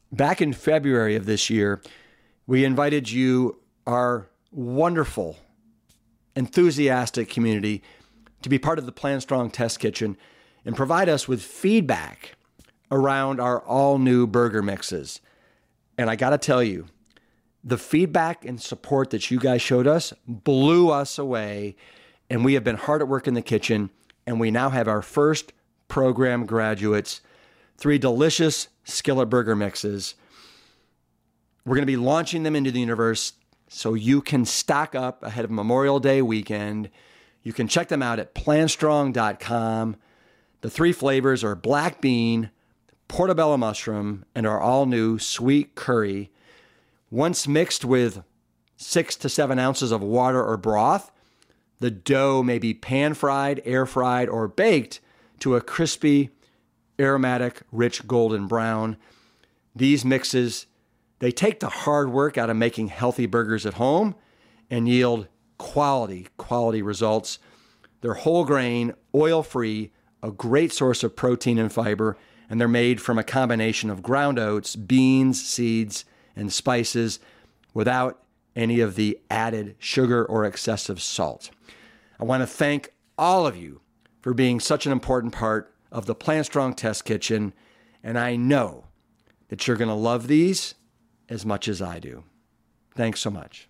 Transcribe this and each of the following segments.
Back in February of this year, we invited you, our wonderful, enthusiastic community, to be part of the Plant Strong Test Kitchen and provide us with feedback around our all-new burger mixes. And I got to tell you, the feedback and support that you guys showed us blew us away, and we have been hard at work in the kitchen, and we now have our first program graduates, 3 delicious skillet burger mixes. We're going to be launching them into the universe so you can stock up ahead of Memorial Day weekend. You can check them out at plantstrong.com. The 3 flavors are black bean, portobello mushroom, and our all-new sweet curry. Once mixed with 6 to 7 ounces of water or broth, the dough may be pan-fried, air-fried, or baked to a crispy, aromatic, rich golden brown. These mixes, they take the hard work out of making healthy burgers at home and yield quality results. They're whole grain, oil-free, a great source of protein and fiber, and they're made from a combination of ground oats, beans, seeds, and spices without any of the added sugar or excessive salt. I want to thank all of you for being such an important part of the Plant Strong Test Kitchen, and I know that you're going to love these as much as I do. Thanks so much.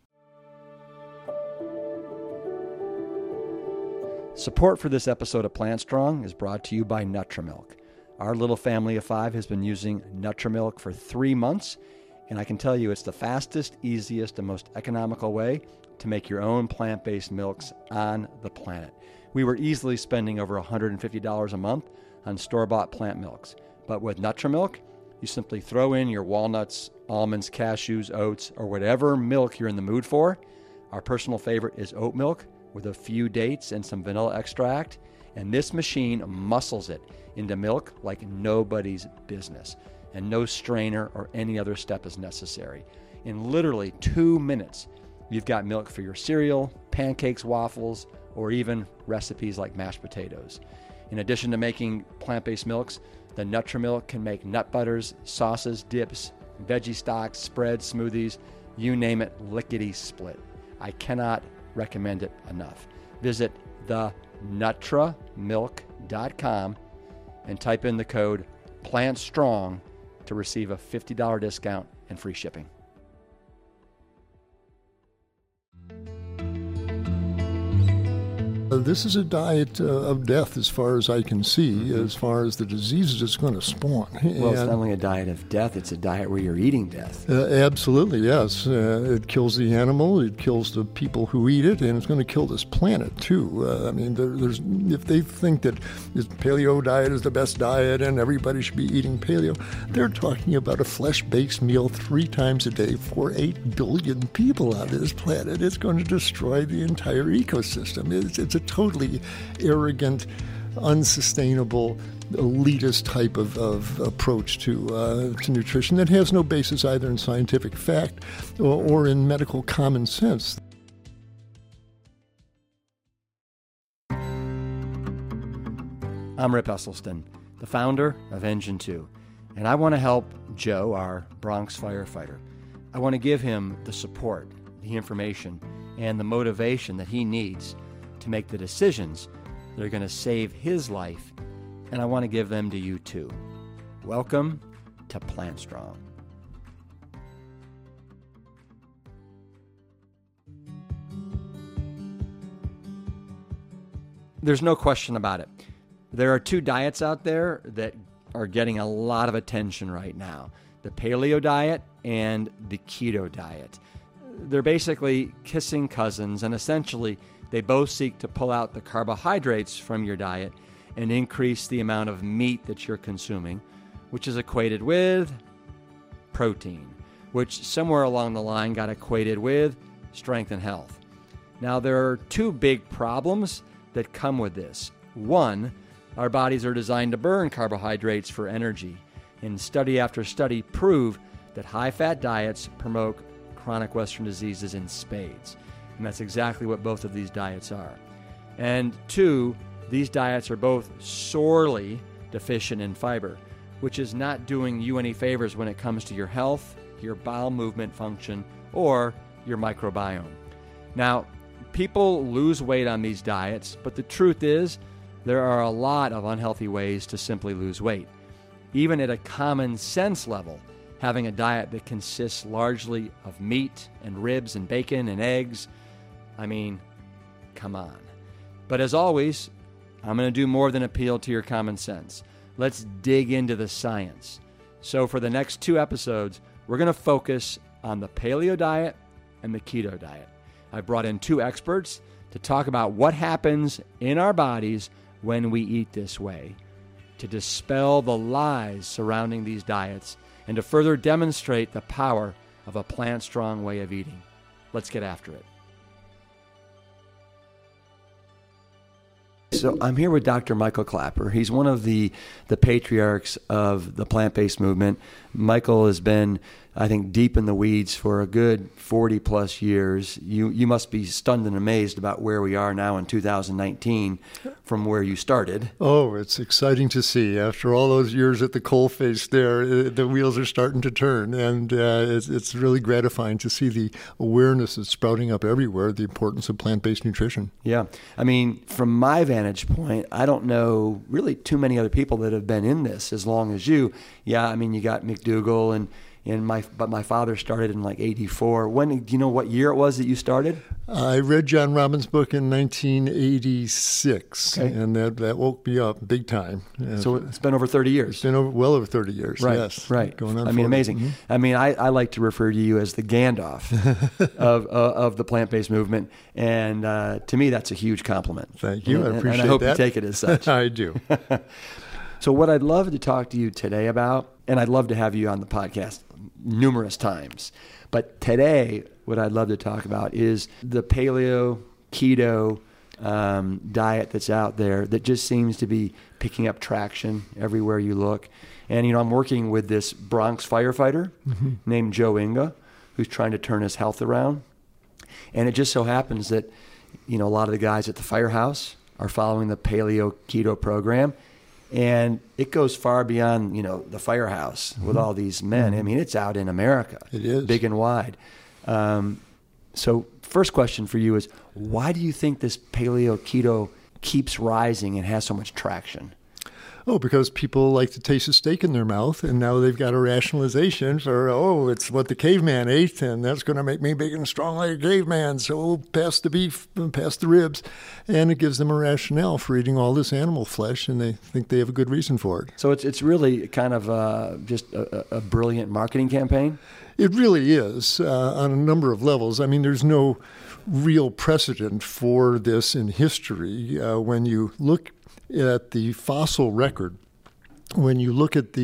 Support for this episode of Plant Strong is brought to you by Nutramilk. Our little family of 5 has been using Nutramilk for 3 months, and I can tell you it's the fastest, easiest, and most economical way to make your own plant-based milks on the planet. We were easily spending over $150 a month on store-bought plant milks. But with Nutramilk, you simply throw in your walnuts, almonds, cashews, oats, or whatever milk you're in the mood for. Our personal favorite is oat milk with a few dates and some vanilla extract. And this machine muscles it into milk like nobody's business. And no strainer or any other step is necessary. In literally 2 minutes, you've got milk for your cereal, pancakes, waffles, or even recipes like mashed potatoes. In addition to making plant-based milks, the Nutramilk can make nut butters, sauces, dips, veggie stocks, spreads, smoothies, you name it, lickety-split. I cannot recommend it enough. Visit thenutramilk.com and type in the code PLANTSTRONG to receive a $50 discount and free shipping. This is a diet of death as far as I can see, as far as the diseases it's going to spawn. Well, it's not only a diet of death, it's a diet where you're eating death. Absolutely, yes. It kills the animal, it kills the people who eat it, and it's going to kill this planet, too. I mean, there's if they think that this paleo diet is the best diet and everybody should be eating paleo, they're talking about a flesh-based meal 3 times a day for 8 billion people on this planet. It's going to destroy the entire ecosystem. It's a totally arrogant, unsustainable, elitist type of approach to nutrition that has no basis either in scientific fact or in medical common sense. I'm Rip Esselstyn, the founder of Engine 2, and I want to help Joe, our Bronx firefighter. I want to give him the support, the information, and the motivation that he needs to make the decisions that are going to save his life, and I want to give them to you too. Welcome to Plant Strong. There's no question about it. There are 2 diets out there that are getting a lot of attention right now: the paleo diet and the keto diet. They're basically kissing cousins, and essentially they both seek to pull out the carbohydrates from your diet and increase the amount of meat that you're consuming, which is equated with protein, which somewhere along the line got equated with strength and health. Now, there are 2 big problems that come with this. One, our bodies are designed to burn carbohydrates for energy, and study after study prove that high-fat diets promote chronic Western diseases in spades. And that's exactly what both of these diets are. And 2, these diets are both sorely deficient in fiber, which is not doing you any favors when it comes to your health, your bowel movement function, or your microbiome. Now, people lose weight on these diets, but the truth is there are a lot of unhealthy ways to simply lose weight. Even at a common sense level, having a diet that consists largely of meat and ribs and bacon and eggs, I mean, come on. But as always, I'm going to do more than appeal to your common sense. Let's dig into the science. So for the next 2 episodes, we're going to focus on the paleo diet and the keto diet. I brought in 2 experts to talk about what happens in our bodies when we eat this way, to dispel the lies surrounding these diets, and to further demonstrate the power of a plant-strong way of eating. Let's get after it. So I'm here with Dr. Michael Klaper. He's one of the patriarchs of the plant-based movement. Michael has been, I think, deep in the weeds for a good 40-plus years. You must be stunned and amazed about where we are now in 2019 from where you started. Oh, it's exciting to see. After all those years at the coalface there, the wheels are starting to turn, and it's really gratifying to see the awareness that's sprouting up everywhere, the importance of plant-based nutrition. Yeah. I mean, from my vantage point, I don't know really too many other people that have been in this as long as you. Yeah, I mean, you got McDougall but my father started in like 84. When, do you know what year it was that you started? I read John Robbins' book in 1986, and that woke me up big time. So it's been over 30 years. It's been well over 30 years, right, yes. Right, going on. I mean, amazing. Mm-hmm. I mean, I like to refer to you as the Gandalf of the plant-based movement, and to me, that's a huge compliment. Thank you. I appreciate that. And I hope you take it as such. I do. So what I'd love to talk to you today about, and I'd love to have you on the podcast numerous times, but today what I'd love to talk about is the paleo keto diet that's out there that just seems to be picking up traction everywhere you look. And, I'm working with this Bronx firefighter named Joe Inga, who's trying to turn his health around. And it just so happens that, a lot of the guys at the firehouse are following the paleo keto program. And it goes far beyond, the firehouse with all these men. I mean, it's out in America. It is. Big and wide. So first question for you is, why do you think this paleo keto keeps rising and has so much traction? Oh, because people like to taste a steak in their mouth, and now they've got a rationalization for, it's what the caveman ate, and that's going to make me big and strong like a caveman, so pass the beef, pass the ribs. And it gives them a rationale for eating all this animal flesh, and they think they have a good reason for it. So it's really kind of just a brilliant marketing campaign? It really is on a number of levels. I mean, there's no real precedent for this in history. When you look at the fossil record, when you look at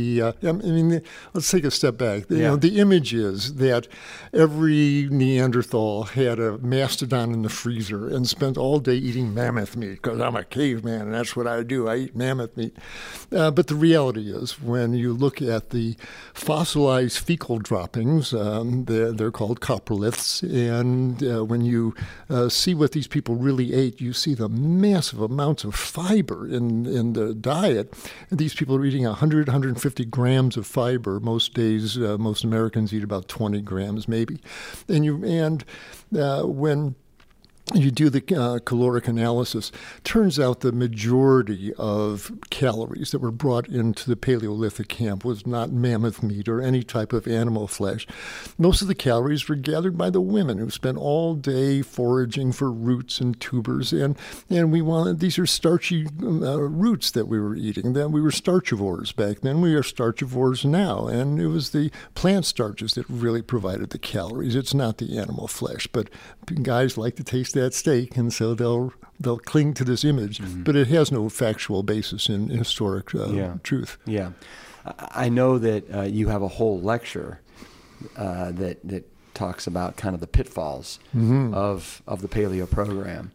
let's take a step back. The image is that every Neanderthal had a mastodon in the freezer and spent all day eating mammoth meat because I'm a caveman and that's what I do. I eat mammoth meat. But the reality is, when you look at the fossilized fecal droppings, they're called coproliths, and when you see what these people really ate, you see the massive amounts of fiber in the diet. And these people are eating 100, 150 grams of fiber. Most days, most Americans eat about 20 grams maybe. And when you do the caloric analysis, turns out the majority of calories that were brought into the Paleolithic camp was not mammoth meat or any type of animal flesh. Most of the calories were gathered by the women who spent all day foraging for roots and tubers, and these are starchy roots that we were eating. Then we were starchivores back then. We are starchivores now, and it was the plant starches that really provided the calories. It's not the animal flesh, but guys like to taste that steak, and so they'll cling to this image, but it has no factual basis in historic truth. Yeah, I know that you have a whole lecture that talks about kind of the pitfalls of the paleo program.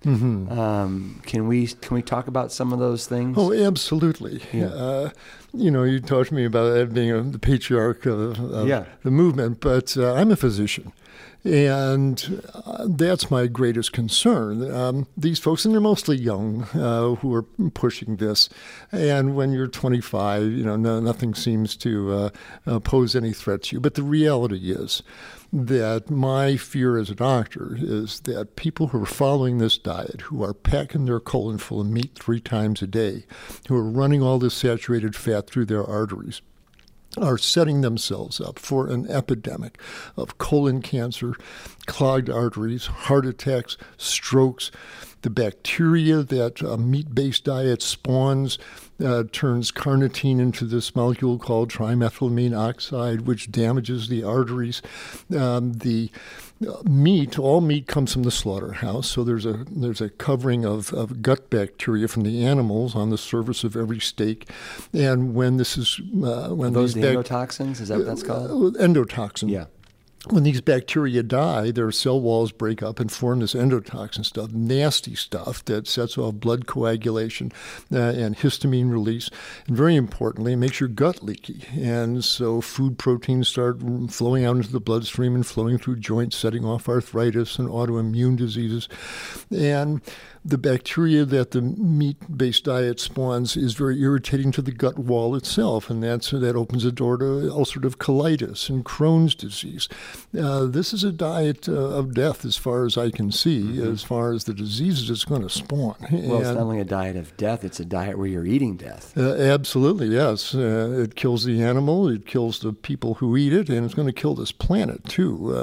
Can we talk about some of those things? Oh, absolutely. Yeah. You talked to me about that being the patriarch of the movement, but I'm a physician. And that's my greatest concern. These folks, and they're mostly young, who are pushing this. And when you're 25, nothing seems to pose any threat to you. But the reality is that my fear as a doctor is that people who are following this diet, who are packing their colon full of meat 3 times a day, who are running all this saturated fat through their arteries, are setting themselves up for an epidemic of colon cancer, clogged arteries, heart attacks, strokes. The bacteria that a meat-based diet spawns turns carnitine into this molecule called trimethylamine oxide, which damages the arteries. All meat comes from the slaughterhouse, so there's a covering of gut bacteria from the animals on the surface of every steak, and when this is when those endotoxins, is that what that's called? Endotoxin. Yeah. When these bacteria die, their cell walls break up and form this endotoxin stuff, nasty stuff that sets off blood coagulation and histamine release. And very importantly, it makes your gut leaky. And so food proteins start flowing out into the bloodstream and flowing through joints, setting off arthritis and autoimmune diseases. And the bacteria that the meat-based diet spawns is very irritating to the gut wall itself, and that opens the door to ulcerative colitis and Crohn's disease. This is a diet of death as far as I can see, as far as the diseases it's going to spawn. Well, it's not only a diet of death, it's a diet where you're eating death. Absolutely, yes. It kills the animal, it kills the people who eat it, and it's going to kill this planet, too.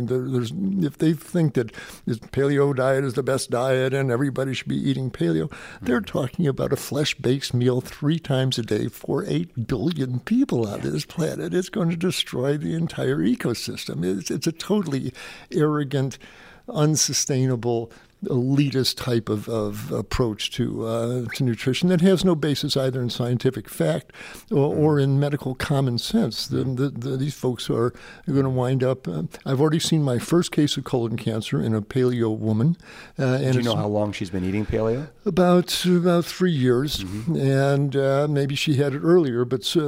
If they think that this paleo diet is the best diet and everybody should be eating paleo, they're talking about a flesh-based meal 3 times a day for 8 billion people on this planet. It's going to destroy the entire ecosystem. It's a totally arrogant, unsustainable, elitist type of approach to nutrition that has no basis either in scientific fact or in medical common sense. These folks are going to wind up. I've already seen my first case of colon cancer in a paleo woman. Do you know how long she's been eating paleo? About 3 years, and maybe she had it earlier, but she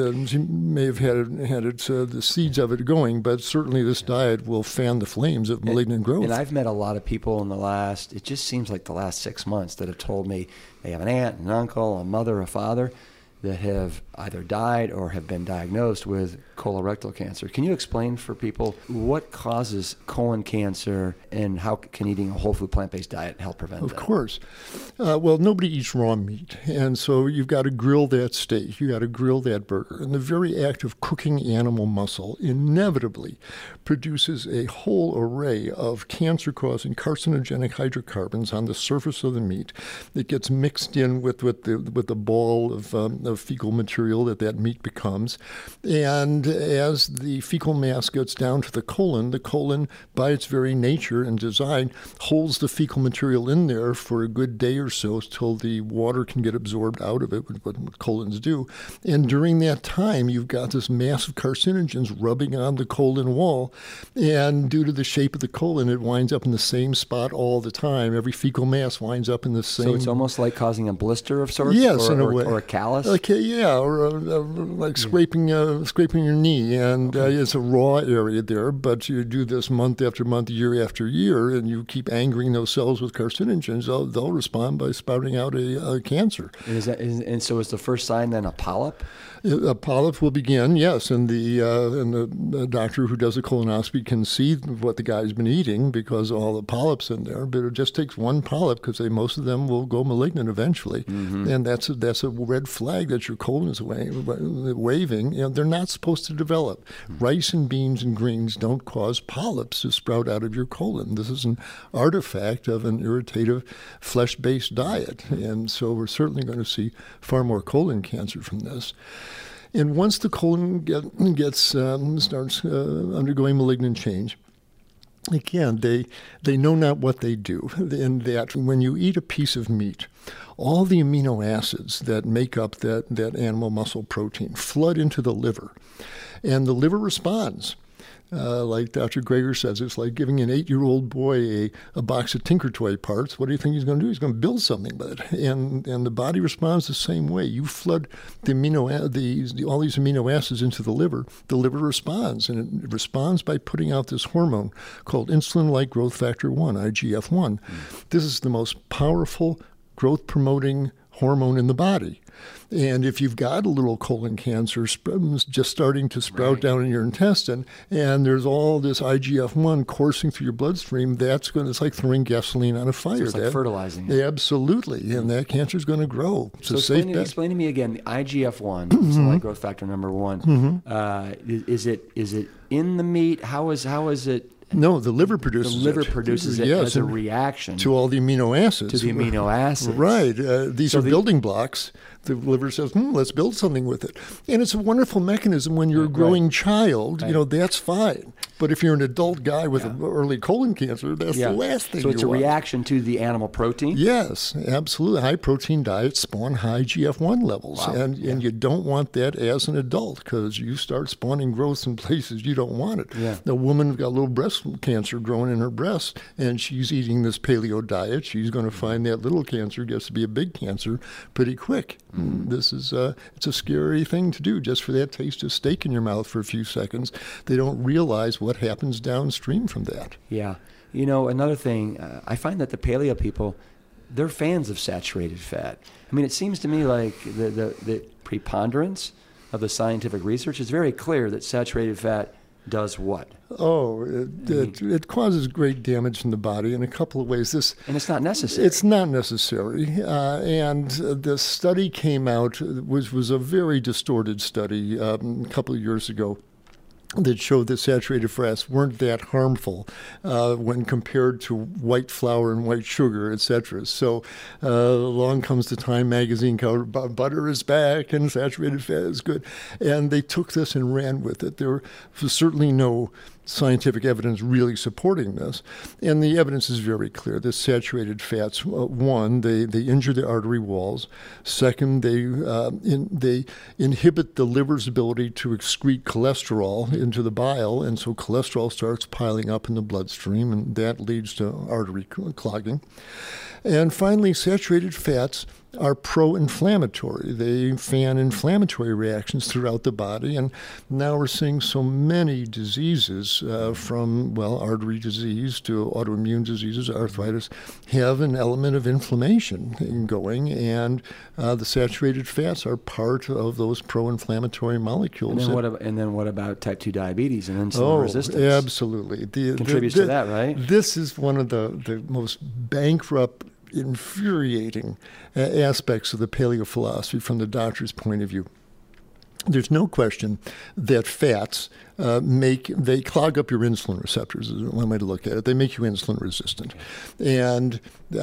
may have had it the seeds of it going. But certainly, this diet will fan the flames of malignant growth. And I've met a lot of people in the it just seems like the last 6 months that have told me they have an aunt, an uncle, a mother, a father that have either died or have been diagnosed with colorectal cancer. Can you explain for people what causes colon cancer and how can eating a whole food plant-based diet help prevent that? Of course. Well, nobody eats raw meat, and so you've got to grill that steak, you've got to grill that burger. And the very act of cooking animal muscle inevitably produces a whole array of cancer-causing carcinogenic hydrocarbons on the surface of the meat. It gets mixed in with the ball of fecal material that meat becomes. And as the fecal mass gets down to the colon, by its very nature and design, holds the fecal material in there for a good day or so till the water can get absorbed out of it, what colons do. And during that time, you've got this mass of carcinogens rubbing on the colon wall. And due to the shape of the colon, it winds up in the same spot all the time. Every fecal mass winds up in the same... So it's almost like causing a blister of sorts? Yes, in a way. Or a callus? Okay, yeah, or like scraping your knee, and it's a raw area there. But you do this month after month, year after year, and you keep angering those cells with carcinogens. They'll respond by spouting out a cancer. And so is the first sign then a polyp? A polyp will begin, yes, and the doctor who does a colonoscopy can see what the guy's been eating because of all the polyps in there. But it just takes one polyp because most of them will go malignant eventually, and that's a red flag that your colon is waving. They're not supposed to develop. Rice and beans and greens don't cause polyps to sprout out of your colon. This is an artifact of an irritative flesh-based diet, and so we're certainly going to see far more colon cancer from this. And once the colon starts undergoing malignant change, again, they know not what they do. In that when you eat a piece of meat, all the amino acids that make up that animal muscle protein flood into the liver, and the liver responds. Like Dr. Greger says, it's like giving an 8-year-old boy a box of Tinker Toy parts. What do you think he's going to do? He's going to build something with it. And the body responds the same way. You flood all these amino acids into the liver responds. And it responds by putting out this hormone called insulin-like growth factor 1, IGF-1. This is the most powerful growth-promoting hormone in the body. And if you've got a little colon cancer just starting to sprout down in your intestine, and there's all this IGF-1 coursing through your bloodstream, it's like throwing gasoline on a fire. So it's like fertilizing it. Absolutely. And that cancer is going to grow. So explain to me again, the IGF-1, so like growth factor number 1, is it in the meat? How is it? No, the liver produces it. The liver produces it as a reaction to all the amino acids. To the amino acids. Right. These are building blocks. The liver says, let's build something with it. And it's a wonderful mechanism when you're a growing child. Right. That's fine. But if you're an adult guy with early colon cancer, that's the last thing you want. So it's a reaction to the animal protein? Yes, absolutely. High-protein diets spawn high GF1 levels. Wow. And you don't want that as an adult because you start spawning growth in places you don't want it. Yeah. The woman got a little breast cancer growing in her breast, and she's eating this paleo diet. She's going to find that little cancer gets to be a big cancer pretty quick. This is it's a scary thing to do just for that taste of steak in your mouth for a few seconds. They don't realize what happens downstream from that. Yeah. Another thing, I find that the paleo people, they're fans of saturated fat. I mean, it seems to me like the preponderance of the scientific research is very clear that saturated fat does what? Oh, it causes great damage in the body in a couple of ways. And it's not necessary. It's not necessary. And the study came out, was a very distorted study a couple of years ago, that showed that saturated fats weren't that harmful when compared to white flour and white sugar, etc. So along comes the Time magazine cover, butter is back and saturated fat is good. And they took this and ran with it. There was certainly no scientific evidence really supporting this. And the evidence is very clear. The saturated fats, one, they injure the artery walls. Second, they inhibit the liver's ability to excrete cholesterol into the bile, and so cholesterol starts piling up in the bloodstream, and that leads to artery clogging. And finally, saturated fats are pro-inflammatory. They fan inflammatory reactions throughout the body, and now we're seeing so many diseases from artery disease to autoimmune diseases, arthritis, have an element of inflammation going, and the saturated fats are part of those pro-inflammatory molecules. And then what about type 2 diabetes and insulin resistance? Absolutely. Contributes to that, right? This is one of the most bankrupt, infuriating aspects of the paleo philosophy from the doctor's point of view. There's no question that fats they clog up your insulin receptors, is one way to look at it. They make you insulin resistant. And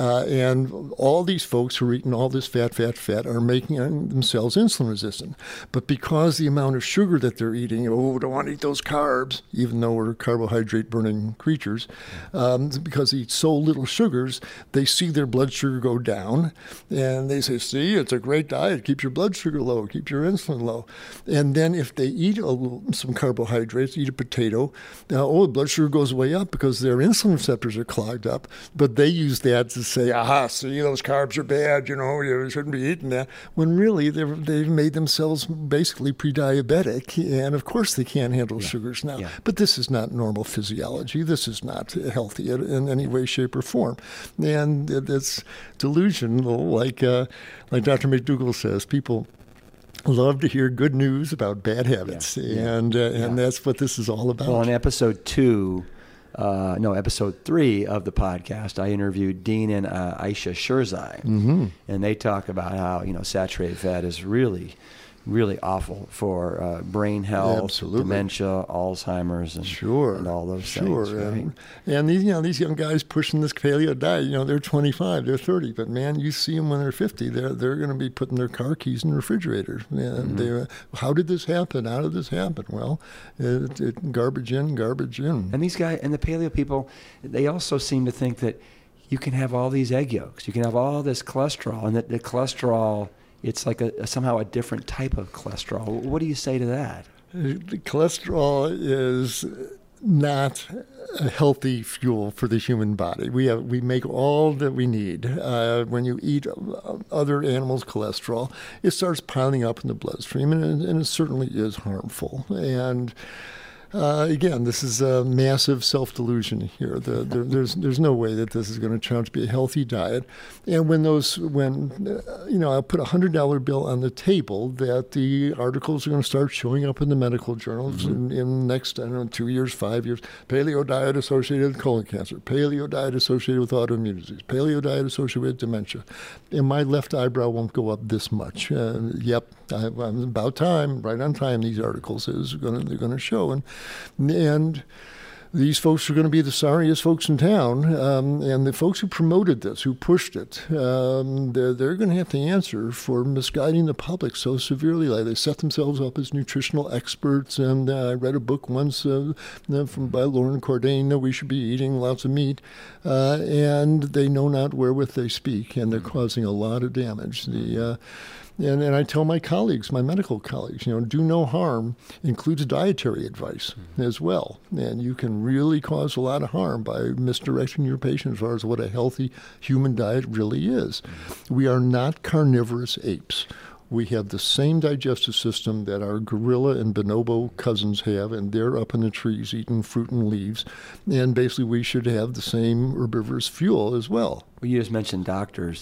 all these folks who are eating all this fat are making themselves insulin resistant. But because the amount of sugar that they're eating, don't want to eat those carbs, even though we're carbohydrate-burning creatures, because they eat so little sugars, they see their blood sugar go down, and they say, see, it's a great diet, keeps your blood sugar low, keeps your insulin low. And then if they eat some carbohydrates, eat a potato, the blood sugar goes way up because their insulin receptors are clogged up. But they use that to say, see, those carbs are bad, you shouldn't be eating that. When really they've made themselves basically pre-diabetic, and of course they can't handle sugars now. Yeah. But this is not normal physiology. This is not healthy in any way, shape, or form. And it's delusional, like Dr. McDougall says, people love to hear good news about bad habits, and that's what this is all about. Well, in episode 3 of the podcast, I interviewed Dean and Aisha Sherzai, and they talk about how saturated fat is really awful for brain health, dementia, Alzheimer's, and all those things. Right? And these young guys pushing this paleo diet, they're 25, they're 30, but man, you see them when they're 50, they're going to be putting their car keys in the refrigerator. And how did this happen? How did this happen? Well, garbage in, garbage in. And these guys and the paleo people, they also seem to think that you can have all these egg yolks, you can have all this cholesterol, and that the cholesterol, it's like somehow a different type of cholesterol. What do you say to that? The cholesterol is not a healthy fuel for the human body. We make all that we need. When you eat other animals' cholesterol, it starts piling up in the bloodstream, and it certainly is harmful. And again, this is a massive self-delusion here. There's no way that this is going to turn out to be a healthy diet. And when I'll put a $100 bill on the table, that the articles are going to start showing up in the medical journals in next, 2 years, 5 years. Paleo diet associated with colon cancer. Paleo diet associated with autoimmune disease. Paleo diet associated with dementia. And my left eyebrow won't go up this much. Yep, I'm about time, right on time. These articles they're going to show, and these folks are going to be the sorriest folks in town, and the folks who promoted this, who pushed it, they're going to have to answer for misguiding the public so severely. Like they set themselves up as nutritional experts, and I read a book once by Lauren Cordain that we should be eating lots of meat, and they know not wherewith they speak, and they're causing a lot of damage. And I tell my colleagues, my medical colleagues, do no harm includes dietary advice as well. And you can really cause a lot of harm by misdirecting your patient as far as what a healthy human diet really is. We are not carnivorous apes. We have the same digestive system that our gorilla and bonobo cousins have, and they're up in the trees eating fruit and leaves. And basically we should have the same herbivorous fuel as well. Well, you just mentioned doctors,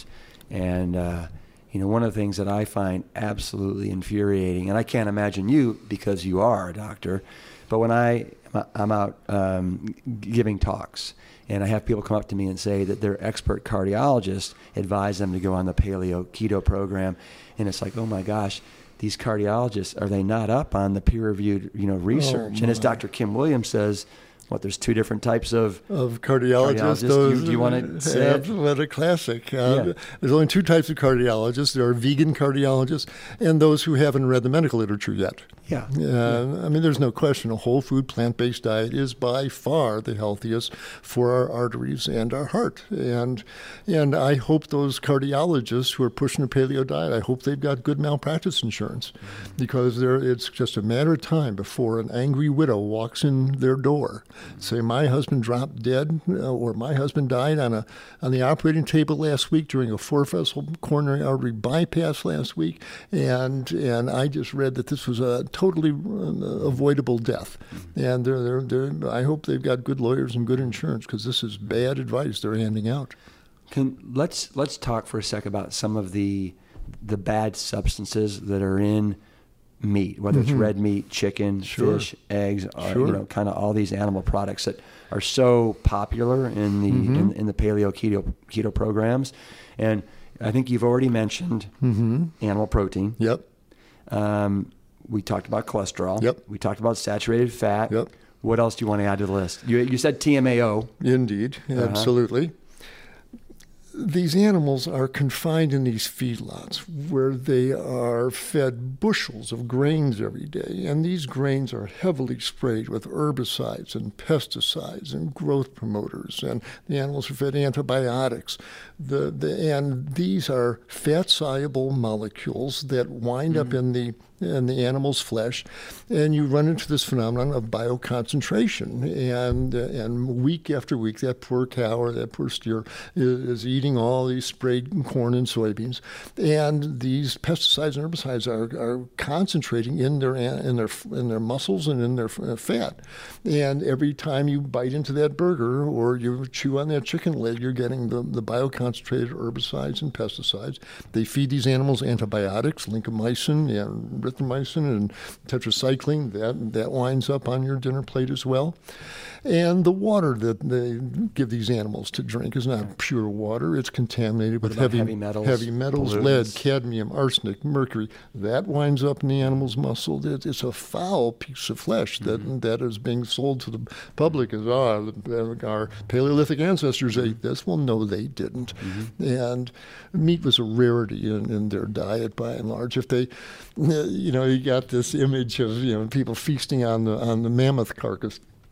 and one of the things that I find absolutely infuriating, and I can't imagine you because you are a doctor, but when I'm out giving talks, and I have people come up to me and say that their expert cardiologists advise them to go on the paleo keto program, and it's like, oh my gosh, these cardiologists, are they not up on the peer-reviewed research? And as Dr. Kim Williams says, there's two different types of cardiologists. Do you want to say it? What a classic. There's only two types of cardiologists. There are vegan cardiologists and those who haven't read the medical literature yet. Yeah. I mean, there's no question. A whole food, plant-based diet is by far the healthiest for our arteries and our heart. And I hope those cardiologists who are pushing a paleo diet, I hope they've got good malpractice insurance, because it's just a matter of time before an angry widow walks in their door. Say, my husband dropped dead, or my husband died on the operating table last week during a 4-vessel coronary artery bypass last week, and I just read that this was a totally avoidable death. And I hope they've got good lawyers and good insurance, because this is bad advice they're handing out. Let's talk for a sec about some of the bad substances that are in meat, whether it's red meat, chicken, fish, eggs, kind of all these animal products that are so popular in the in the paleo keto programs. And I think you've already mentioned animal protein. Yep. We talked about cholesterol. Yep. We talked about saturated fat. Yep. What else do you want to add to the list? You said TMAO. Indeed, absolutely. These animals are confined in these feedlots where they are fed bushels of grains every day, and these grains are heavily sprayed with herbicides and pesticides and growth promoters, and the animals are fed antibiotics. And these are fat-soluble molecules that wind up in the animal's flesh, and you run into this phenomenon of bioconcentration. And week after week, that poor cow or that poor steer is eating all these sprayed corn and soybeans, and these pesticides and herbicides are concentrating in their muscles and in their fat. And every time you bite into that burger or you chew on that chicken leg, you're getting the bioconcentrated herbicides and pesticides. They feed these animals antibiotics, lincomycin and erythromycin and tetracycline. That winds up on your dinner plate as well. And the water that they give these animals to drink is not pure water. It's contaminated with heavy metals, lead, cadmium, arsenic, mercury. That winds up in the animal's muscle. It's a foul piece of flesh that is being sold to the public as, our Paleolithic ancestors ate this. Well, no, they didn't. And meat was a rarity in their diet by and large. If they, you got this image of people feasting on the mammoth carcass.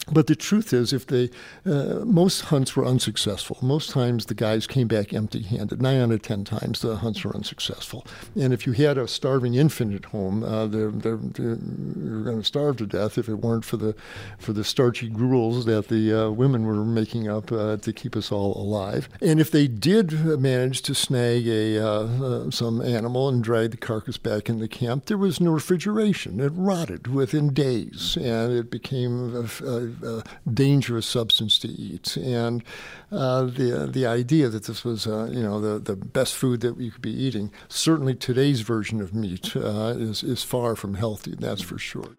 But the truth is, most hunts were unsuccessful. Most times the guys came back empty-handed. 9 out of 10 times the hunts were unsuccessful. And if you had a starving infant at home, you're going to starve to death if it weren't for the starchy gruels that the women were making up to keep us all alive. And if they did manage to snag some animal and drag the carcass back into camp, there was no refrigeration. It rotted within days, and it became a dangerous substance to eat. And the idea that this was the best food that we could be eating, certainly today's version of meat is far from healthy, that's for sure.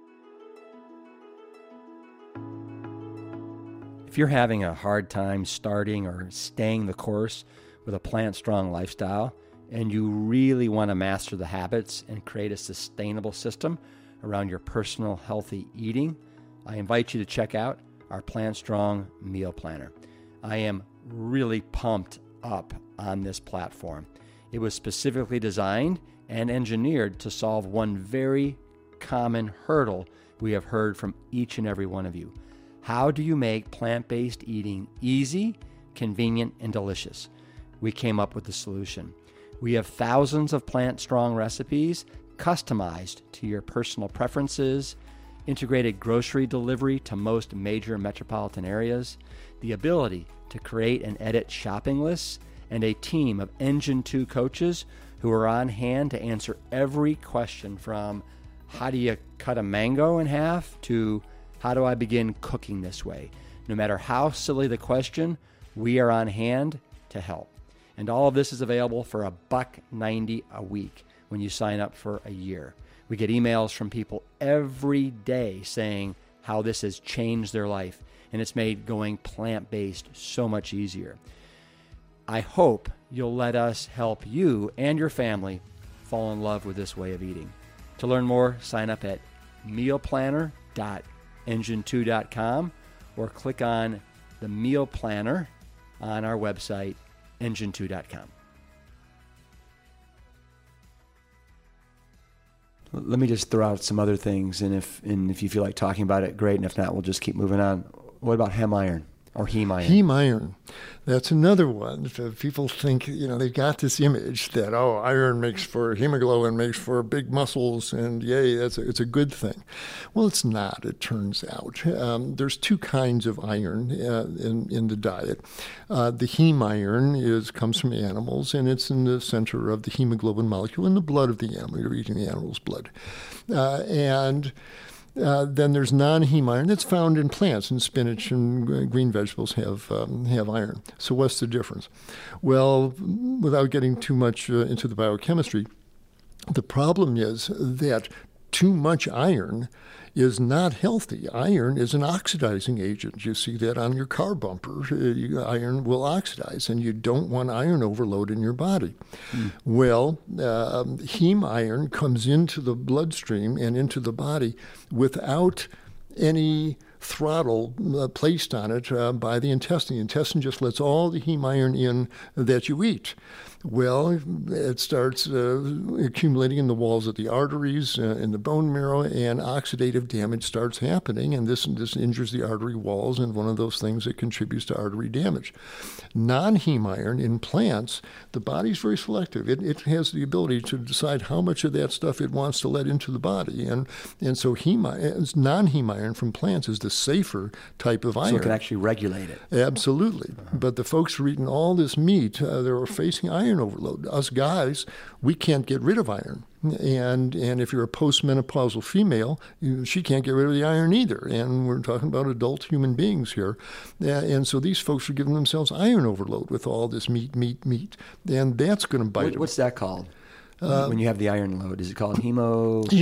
If you're having a hard time starting or staying the course with a plant-strong lifestyle, and you really want to master the habits and create a sustainable system around your personal healthy eating, I invite you to check out our Plant Strong Meal Planner. I am really pumped up on this platform. It was specifically designed and engineered to solve one very common hurdle we have heard from each and every one of you. How do you make plant-based eating easy, convenient, and delicious? We came up with the solution. We have thousands of plant-strong recipes customized to your personal preferences, integrated grocery delivery to most major metropolitan areas, the ability to create and edit shopping lists, and a team of Engine 2 coaches who are on hand to answer every question from how do you cut a mango in half to how do I begin cooking this way? No matter how silly the question, we are on hand to help. And all of this is available for $1.90 a week when you sign up for a year. We get emails from people every day saying how this has changed their life, and it's made going plant-based so much easier. I hope you'll let us help you and your family fall in love with this way of eating. To learn more, sign up at mealplanner.engine2.com or click on the meal planner on our website, engine2.com. Let me just throw out some other things, and if you feel like talking about it, great, and if not, we'll just keep moving on. What about heme iron or heme iron? Heme iron, that's another one. People think, they've got this image that, iron makes for hemoglobin, makes for big muscles, and yay, it's a good thing. Well, it's not, it turns out. There's two kinds of iron in the diet. The heme iron comes from animals, and it's in the center of the hemoglobin molecule in the blood of the animal. You're eating the animal's blood. Then there's non-heme iron that's found in plants, and spinach and green vegetables have iron. So what's the difference? Well, without getting too much into the biochemistry, the problem is that too much iron is not healthy. Iron is an oxidizing agent. You see that on your car bumper. Iron will oxidize, and you don't want iron overload in your body. Well, heme iron comes into the bloodstream and into the body without any throttle placed on it by the intestine. The intestine just lets all the heme iron in that you eat. Well, it starts accumulating in the walls of the arteries, in the bone marrow, and oxidative damage starts happening, and this injures the artery walls, and one of those things that contributes to artery damage. Non-heme iron in plants, the body's very selective. It has the ability to decide how much of that stuff it wants to let into the body, and so non-heme iron from plants is the safer type of iron. So it can actually regulate it. Absolutely. But the folks who are eating all this meat, they're facing iron overload. Us guys, we can't get rid of iron. And if you're a postmenopausal female, she can't get rid of the iron either. And we're talking about adult human beings here. And so these folks are giving themselves iron overload with all this meat. And that's going to bite them. What's that called? When you have the iron load, is it called hemosiderosis?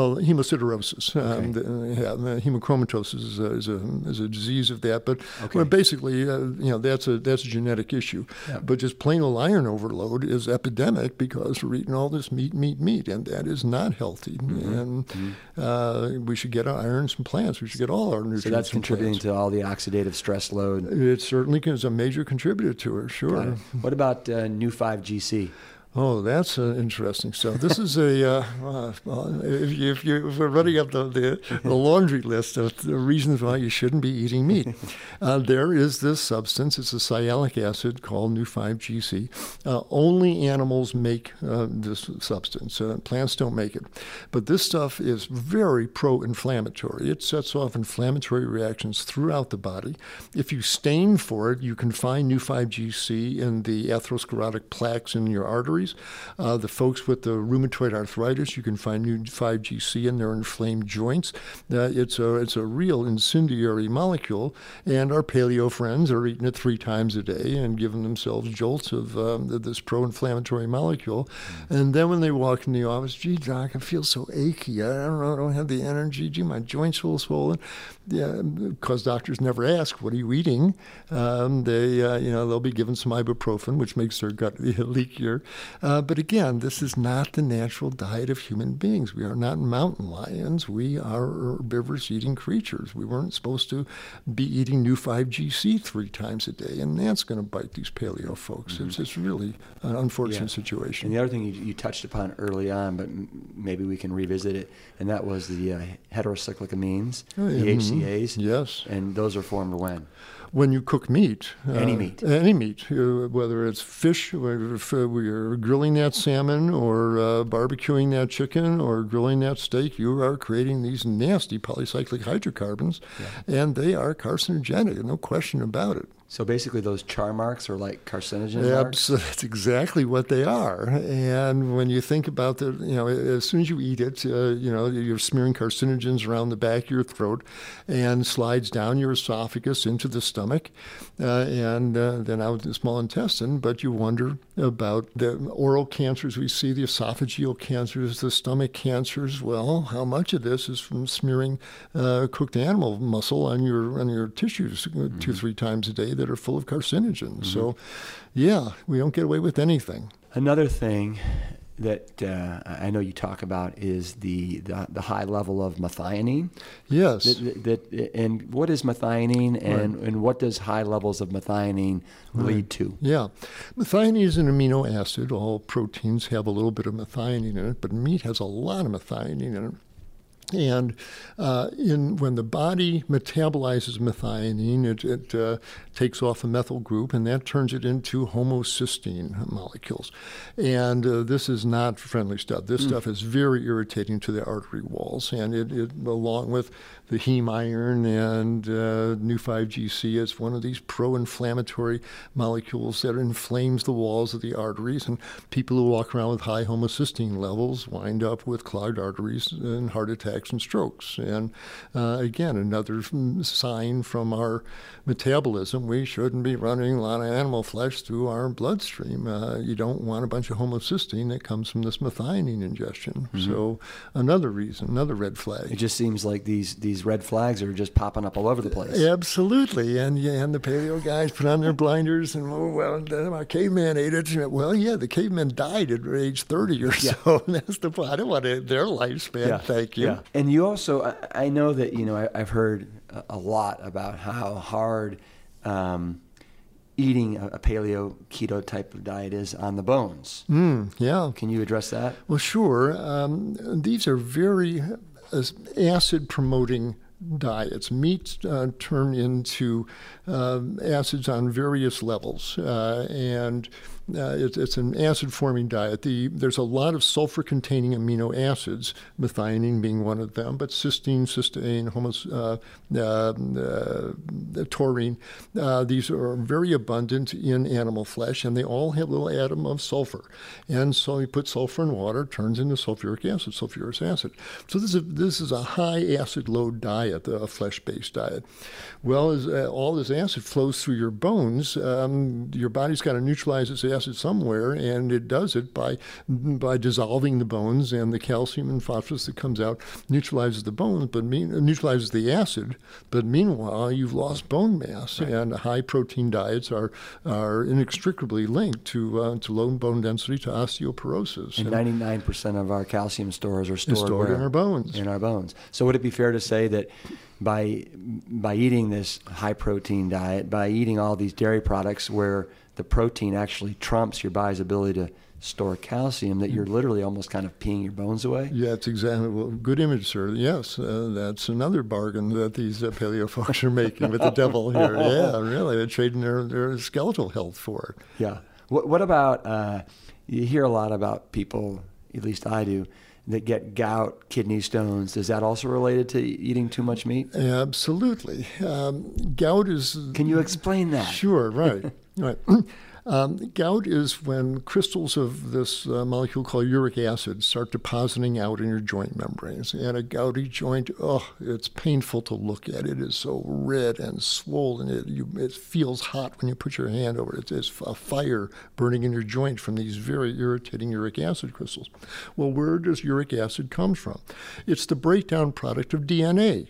Okay. Hemochromatosis is a disease of that, but basically, that's a genetic issue. Yeah. But just plain old iron overload is epidemic because we're eating all this meat, and that is not healthy. Mm-hmm. And we should get our irons from plants. We should get all our nutrients. So that's contributing to all the oxidative stress load. It certainly is a major contributor to it. Sure. What about New 5GC? Oh, that's interesting stuff. This is a if we're running up the laundry list of the reasons why you shouldn't be eating meat. There is this substance. It's a sialic acid called Nu-5-GC. Only animals make this substance. Plants don't make it. But this stuff is very pro-inflammatory. It sets off inflammatory reactions throughout the body. If you stain for it, you can find Nu-5-GC in the atherosclerotic plaques in your arteries. The folks with the rheumatoid arthritis, you can find Nu-5-GC in their inflamed joints. It's a real incendiary molecule, and our paleo friends are eating it 3 times a day and giving themselves jolts of this pro-inflammatory molecule. And then when they walk in the office, gee, doc, I feel so achy. I don't know, I don't have the energy. Gee, my joints feel swollen. Yeah, because doctors never ask, what are you eating? They'll be given some ibuprofen, which makes their gut leakier. But again, this is not the natural diet of human beings. We are not mountain lions. We are herbivorous eating creatures. We weren't supposed to be eating Nu-5-GC 3 times a day, and that's going to bite these paleo folks. Mm-hmm. It's really an unfortunate situation. And the other thing you touched upon early on, but maybe we can revisit it, and that was the heterocyclic amines, the HCAs. Yes. And those are formed when? When you cook meat. Any meat. Any meat, whether it's fish, if we're grilling that salmon or barbecuing that chicken or grilling that steak, you are creating these nasty polycyclic hydrocarbons, and they are carcinogenic, no question about it. So basically those char marks are like carcinogen marks? That's exactly what they are. And when you think about as soon as you eat it, you're smearing carcinogens around the back of your throat and slides down your esophagus into the stomach and then out the small intestine. But you wonder about the oral cancers we see, the esophageal cancers, the stomach cancers. Well, how much of this is from smearing cooked animal muscle on your tissues 2-3 times a day that are full of carcinogens? So, we don't get away with anything. Another thing that I know you talk about is the high level of methionine. Yes. And what is methionine, and what does high levels of methionine lead to? Yeah. Methionine is an amino acid. All proteins have a little bit of methionine in it, but meat has a lot of methionine in it. And when the body metabolizes methionine, it takes off a methyl group, and that turns it into homocysteine molecules. And this is not friendly stuff. This stuff is very irritating to the artery walls, and it along with the heme iron and Nu-5-GC, is one of these pro-inflammatory molecules that inflames the walls of the arteries. And people who walk around with high homocysteine levels wind up with clogged arteries and heart attacks and strokes. And again, another sign from our metabolism, we shouldn't be running a lot of animal flesh through our bloodstream. You don't want a bunch of homocysteine that comes from this methionine ingestion. So another reason, another red flag. It just seems like these red flags are just popping up all over the place. Absolutely. And the paleo guys put on their blinders and, our caveman ate it. Well, the caveman died at age 30 or so. And that's the point. I don't want their lifespan. Thank you. Yeah. And you also, I know that, I've heard a lot about how hard eating a paleo keto type of diet is on the bones. Yeah. Can you address that? Well, sure. These are very acid-promoting diets. Meats turn into acids on various levels, and it's an acid-forming diet. There's a lot of sulfur-containing amino acids, methionine being one of them, but cysteine, cysteine, taurine. These are very abundant in animal flesh, and they all have a little atom of sulfur. And so you put sulfur in water, it turns into sulfuric acid, sulfurous acid. So this is a high acid load diet, a flesh-based diet. Well, as all this acid flows through your bones, your body's got to neutralize its acid somewhere, and it does it by dissolving the bones, and the calcium and phosphorus that comes out neutralizes the bones, but neutralizes the acid. But meanwhile, you've lost bone mass, and high protein diets are inextricably linked to low bone density, to osteoporosis. And 99% of our calcium stores are stored in our bones. In our bones. So would it be fair to say that by eating this high protein diet, by eating all these dairy products where the protein actually trumps your body's ability store calcium that you're literally almost kind of peeing your bones away. Yeah, it's exactly, well, good image, sir. Yes, that's another bargain that these paleo folks are making with the devil here. Yeah, really, they're trading their skeletal health for it. Yeah. What about, you hear a lot about people, at least I do, that get gout, kidney stones. Is that also related to eating too much meat? Absolutely. Gout is... Can you explain that? Sure, right. Right. Gout is when crystals of this molecule called uric acid start depositing out in your joint membranes. And a gouty joint, it's painful to look at. It is so red and swollen. It feels hot when you put your hand over it. It's a fire burning in your joint from these very irritating uric acid crystals. Well, where does uric acid come from? It's the breakdown product of DNA.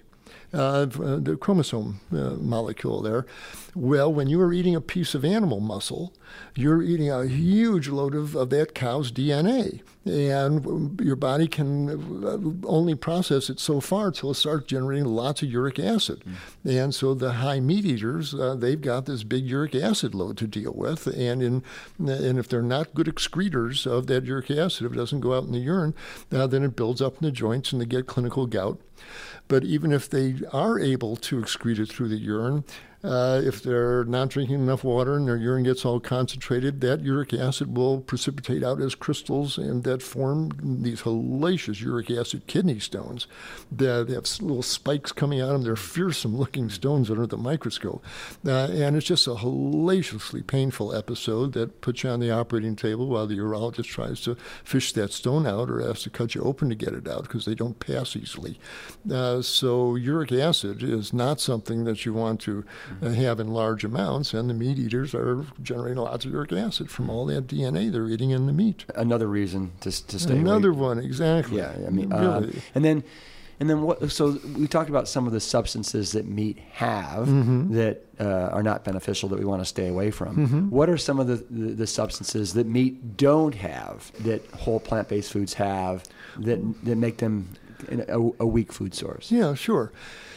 The chromosome molecule there. Well, when you are eating a piece of animal muscle, you're eating a huge load of that cow's DNA. And your body can only process it so far until it starts generating lots of uric acid. And so the high meat eaters, they've got this big uric acid load to deal with. And if they're not good excreters of that uric acid, if it doesn't go out in the urine, then it builds up in the joints and they get clinical gout. But even if they are able to excrete it through the urine, if they're not drinking enough water and their urine gets all concentrated, that uric acid will precipitate out as crystals and that form these hellacious uric acid kidney stones. They have little spikes coming out of them. They're fearsome-looking stones under the microscope. And it's just a hellaciously painful episode that puts you on the operating table while the urologist tries to fish that stone out or has to cut you open to get it out because they don't pass easily. So uric acid is not something that you want to have in large amounts, and the meat eaters are generating lots of uric acid from all that DNA they're eating in the meat. Another reason to stay away. Another one, exactly. Yeah, I mean, really. and then what? So we talked about some of the substances that meat have that are not beneficial that we want to stay away from. What are some of the substances that meat don't have that whole plant-based foods have that make them a weak food source? Yeah, sure.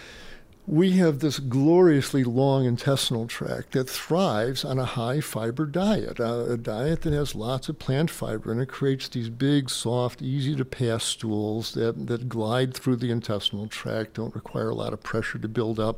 We have this gloriously long intestinal tract that thrives on a high-fiber diet, a diet that has lots of plant fiber, and it creates these big, soft, easy-to-pass stools that glide through the intestinal tract, don't require a lot of pressure to build up,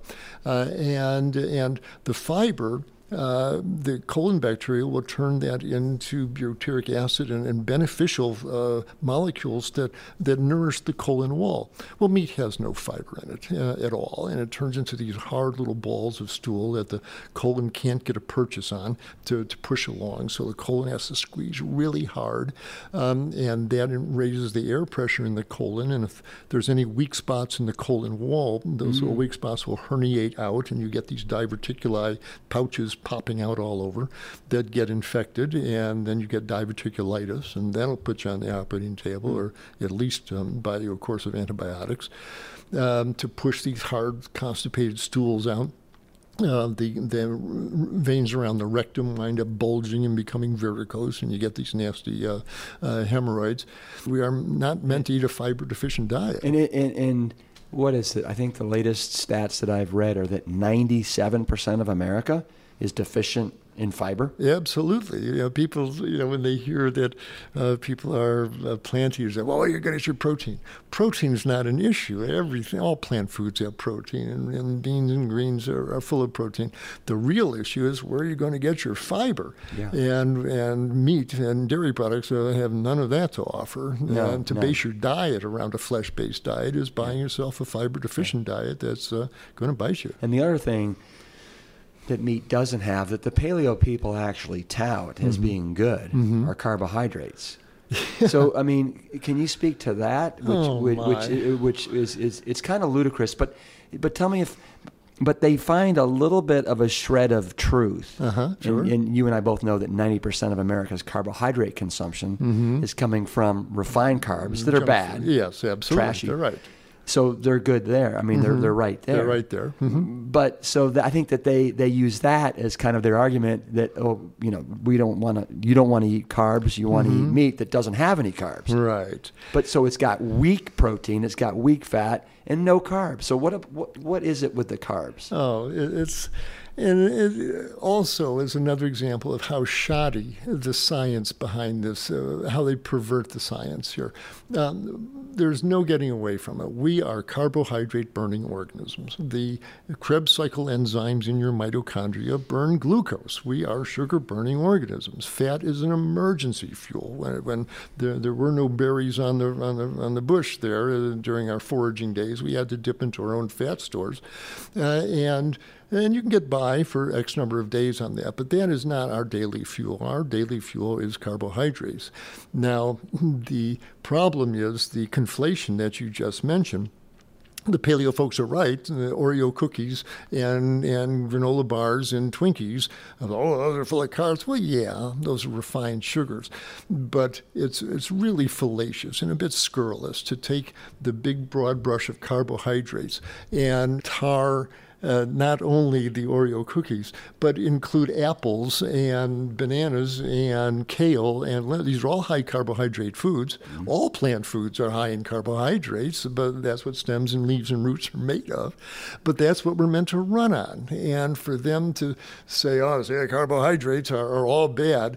and the fiber, the colon bacteria will turn that into butyric acid and beneficial molecules that nourish the colon wall. Well, meat has no fiber in it at all, and it turns into these hard little balls of stool that the colon can't get a purchase on to push along, so the colon has to squeeze really hard, and that raises the air pressure in the colon, and if there's any weak spots in the colon wall, those little weak spots will herniate out, and you get these diverticuli pouches popping out all over that get infected, and then you get diverticulitis, and that'll put you on the operating table, or at least buy you a course of antibiotics to push these hard constipated stools out. The veins around the rectum wind up bulging and becoming varicose, and you get these nasty hemorrhoids. We are not meant to eat a fiber-deficient diet. And what is it? I think the latest stats that I've read are that 97% of America is deficient in fiber? Absolutely. People, when they hear that people are plant eaters, well, you're going to get your protein. Protein is not an issue. All plant foods have protein, and beans and greens are full of protein. The real issue is where you're going to get your fiber. Yeah. And meat and dairy products have none of that to offer. Base your diet around a flesh-based diet is buying yourself a fiber-deficient diet that's going to bite you. And the other thing that meat doesn't have that the paleo people actually tout as being good are carbohydrates. So, I mean, can you speak to that? Which is it's kind of ludicrous, but tell me but they find a little bit of a shred of truth. Sure. And you and I both know that 90% of America's carbohydrate consumption is coming from refined carbs that are bad. Yes, absolutely. Trashy. They're right. So they're good there. I mean, they're right there. They're right there. But so I think that they use that as kind of their argument that, you don't want to eat carbs. You want to eat meat that doesn't have any carbs. Right. But so it's got weak protein, it's got weak fat, and no carbs. So what is it with the carbs? Oh, it's And it also is another example of how shoddy the science behind this, how they pervert the science here. There's no getting away from it. We are carbohydrate-burning organisms. The Krebs cycle enzymes in your mitochondria burn glucose. We are sugar-burning organisms. Fat is an emergency fuel. When there were no berries on the bush there during our foraging days, we had to dip into our own fat stores, and you can get by for X number of days on that, but that is not our daily fuel. Our daily fuel is carbohydrates. Now, the problem is the conflation that you just mentioned. The paleo folks are right. The Oreo cookies and granola bars and Twinkies, those are full of carbs. Well, yeah, those are refined sugars. But it's really fallacious and a bit scurrilous to take the big broad brush of carbohydrates and tar not only the Oreo cookies, but include apples and bananas and kale, and these are all high carbohydrate foods. Mm-hmm. All plant foods are high in carbohydrates, but that's what stems and leaves and roots are made of. But that's what we're meant to run on. And for them to say, carbohydrates are all bad,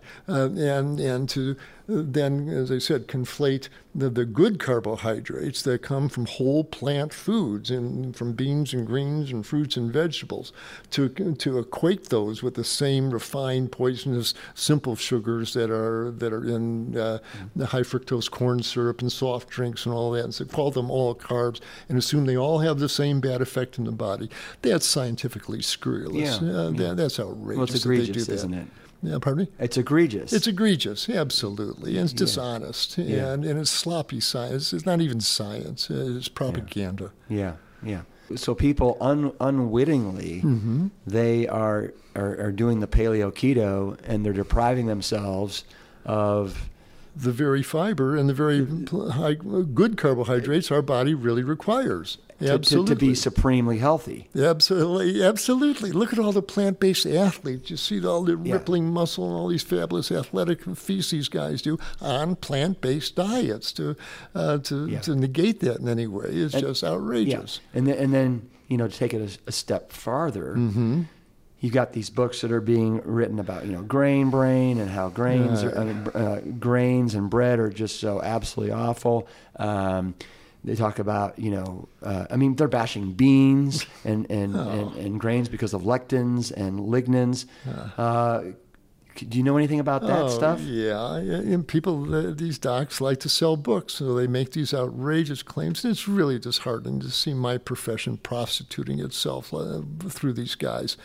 and to then, as I said, conflate the good carbohydrates that come from whole plant foods and from beans and greens and fruits and vegetables, to equate those with the same refined, poisonous, simple sugars that are in the high fructose corn syrup and soft drinks and all that, and so call them all carbs and assume they all have the same bad effect in the body. That's scientifically scurrilous. That's outrageous. Well, it's egregious, isn't it? Yeah, pardon me? It's egregious. It's egregious, absolutely. And it's dishonest. And it's sloppy science. It's not even science. It's propaganda. Yeah. So people unwittingly, they are doing the paleo keto, and they're depriving themselves of the very fiber and the very good carbohydrates our body really requires. To be supremely healthy. Absolutely. Look at all the plant-based athletes. You see all the rippling muscle and all these fabulous athletic feats these guys do on plant-based diets to negate that in any way is just outrageous. Yeah. And then to take it a step farther, you've got these books that are being written about grain brain and how grains and bread are just so absolutely awful. They talk about, they're bashing beans and grains because of lectins and lignans. Do you know anything about that stuff? Yeah. And people, these docs like to sell books, so they make these outrageous claims. And it's really disheartening to see my profession prostituting itself through these guys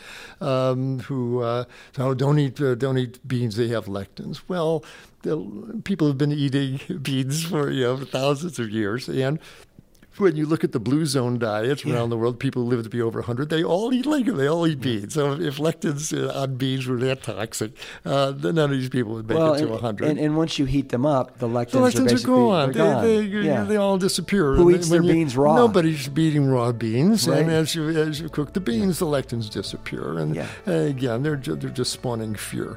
who don't eat beans, they have lectins. Well, people have been eating beans for thousands of years, and when you look at the blue zone diets around the world, people who live to be over 100, they all eat lectins, they all eat beans. So if lectins on beans were that toxic, then none of these people would make it to 100. And once you heat them up, the lectins are basically gone. Gone. They all disappear. Who eats their beans raw? Nobody's eating raw beans. Right. And as you cook the beans, the lectins disappear. And again, they're just spawning fear.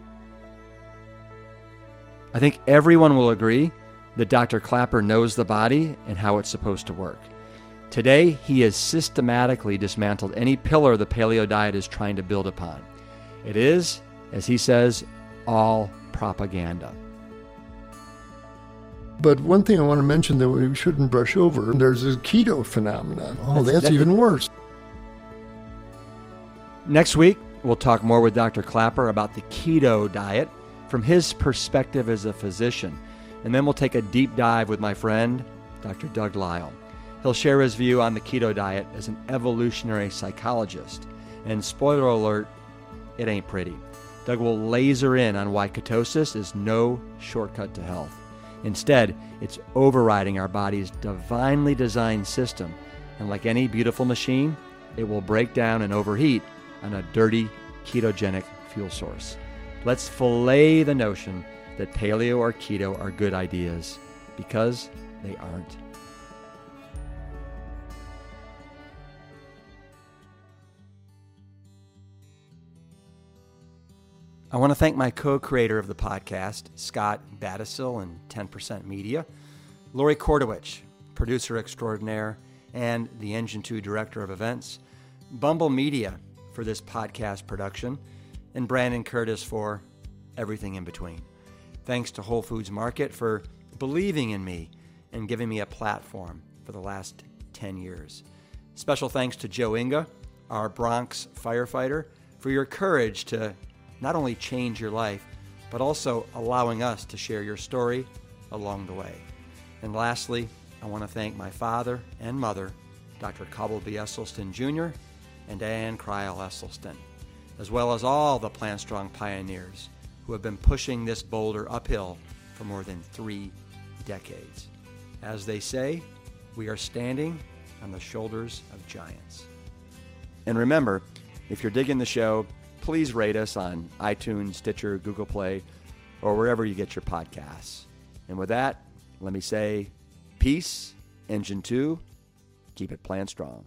I think everyone will agree that Dr. Klaper knows the body and how it's supposed to work. Today, he has systematically dismantled any pillar the paleo diet is trying to build upon. It is, as he says, all propaganda. But one thing I want to mention that we shouldn't brush over, there's a keto phenomenon. That's even worse. Next week, we'll talk more with Dr. Klaper about the keto diet from his perspective as a physician. And then we'll take a deep dive with my friend, Dr. Doug Lisle. He'll share his view on the keto diet as an evolutionary psychologist. And spoiler alert, it ain't pretty. Doug will laser in on why ketosis is no shortcut to health. Instead, it's overriding our body's divinely designed system. And like any beautiful machine, it will break down and overheat on a dirty ketogenic fuel source. Let's fillet the notion that paleo or keto are good ideas, because they aren't. I want to thank my co-creator of the podcast, Scott Battisil and 10% Media, Lori Kordowich, producer extraordinaire, and the Engine 2 director of events, Bumble Media, for for this podcast production, and Brandon Curtis for everything in between. Thanks to Whole Foods Market for believing in me and giving me a platform for the last 10 years. Special thanks to Joe Inga, our Bronx firefighter, for your courage to not only change your life, but also allowing us to share your story along the way. And lastly, I want to thank my father and mother, Dr. Cobble B. Esselstyn Jr. and Ann Kryl Esselstyn, as well as all the Plant Strong pioneers who have been pushing this boulder uphill for more than 3 decades. As they say, we are standing on the shoulders of giants. And remember, if you're digging the show, please rate us on iTunes, Stitcher, Google Play, or wherever you get your podcasts. And with that, let me say, peace, Engine 2, keep it plant strong.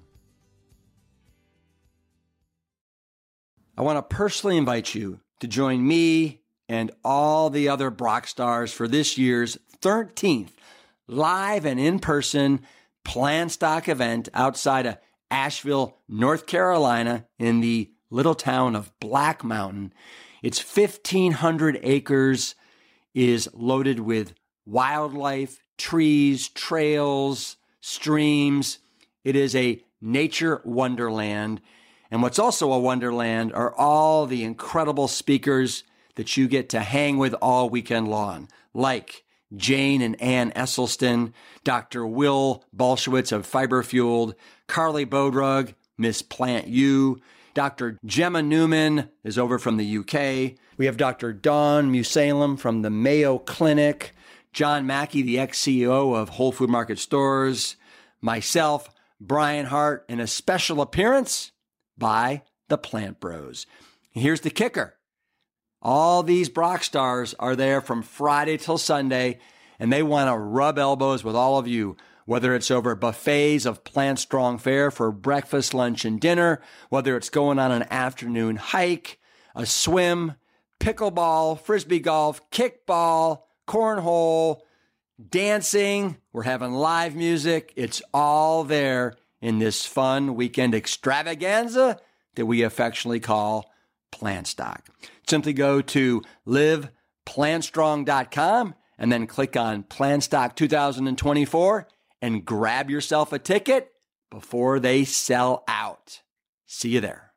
I want to personally invite you to join me and all the other Brock stars for this year's 13th live and in-person Plantstock event outside of Asheville, North Carolina, in the little town of Black Mountain. It's 1,500 acres, is loaded with wildlife, trees, trails, streams. It is a nature wonderland. And what's also a wonderland are all the incredible speakers that you get to hang with all weekend long, like Jane and Ann Esselstyn, Dr. Will Bolshewitz of Fiber Fueled, Carly Bodrug, Miss Plant U, Dr. Gemma Newman is over from the UK. We have Dr. Dawn Musalem from the Mayo Clinic, John Mackey, the ex-CEO of Whole Food Market Stores, myself, Brian Hart, and a special appearance by the Plant Bros. Here's the kicker. All these Brock stars are there from Friday till Sunday, and they want to rub elbows with all of you, whether it's over buffets of Plant Strong fare for breakfast, lunch, and dinner, whether it's going on an afternoon hike, a swim, pickleball, frisbee golf, kickball, cornhole, dancing. We're having live music. It's all there in this fun weekend extravaganza that we affectionately call Plantstock. Simply go to liveplantstrong.com and then click on Plantstock 2024 and grab yourself a ticket before they sell out. See you there.